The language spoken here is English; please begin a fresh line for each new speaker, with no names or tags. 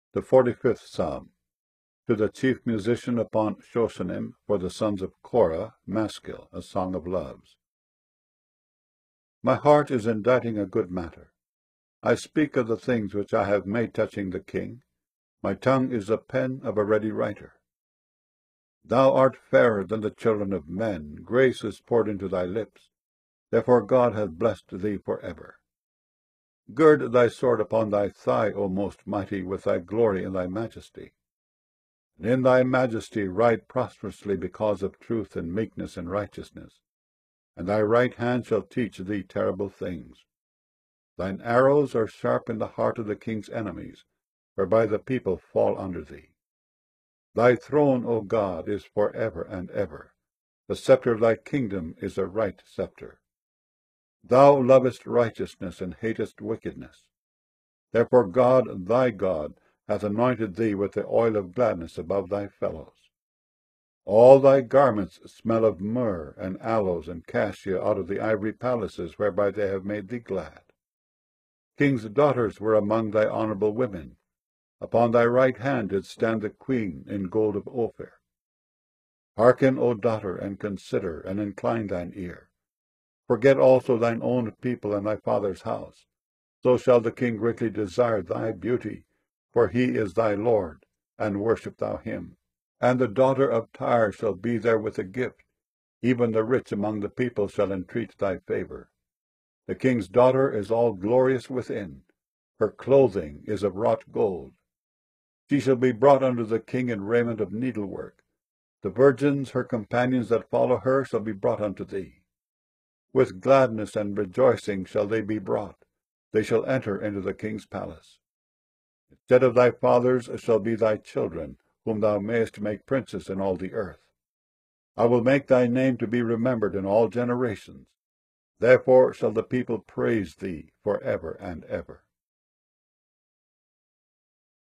The 45th Psalm. To the chief musician upon Shoshanim, for the sons of Korah, Maskil, a song of loves. My heart is inditing a good matter. I speak of the things which I have made touching the king. My tongue is the pen of a ready writer. Thou art fairer than the children of men. Grace is poured into thy lips. Therefore God hath blessed thee for ever. Gird thy sword upon thy thigh, O most mighty, with thy glory and thy majesty. And in thy majesty ride prosperously because of truth and meekness and righteousness. And thy right hand shall teach thee terrible things. Thine arrows are sharp in the heart of the king's enemies, whereby the people fall under thee. Thy throne, O God, is for ever and ever. The scepter of thy kingdom is a right scepter. Thou lovest righteousness and hatest wickedness. Therefore God, thy God, hath anointed thee with the oil of gladness above thy fellows. All thy garments smell of myrrh and aloes and cassia out of the ivory palaces whereby they have made thee glad. Kings' daughters were among thy honorable women. Upon thy right hand did stand the queen in gold of Ophir. Hearken, O daughter, and consider, and incline thine ear. Forget also thine own people and thy father's house. So shall the king greatly desire thy beauty, for he is thy Lord, and worship thou him. And the daughter of Tyre shall be there with a gift. Even the rich among the people shall entreat thy favor. The king's daughter is all glorious within. Her clothing is of wrought gold. She shall be brought unto the king in raiment of needlework. The virgins, her companions that follow her, shall be brought unto thee. With gladness and rejoicing shall they be brought. They shall enter into the king's palace. Instead of thy fathers shall be thy children, whom thou mayest make princes in all the earth. I will make thy name to be remembered in all generations. Therefore shall the people praise thee for ever and ever.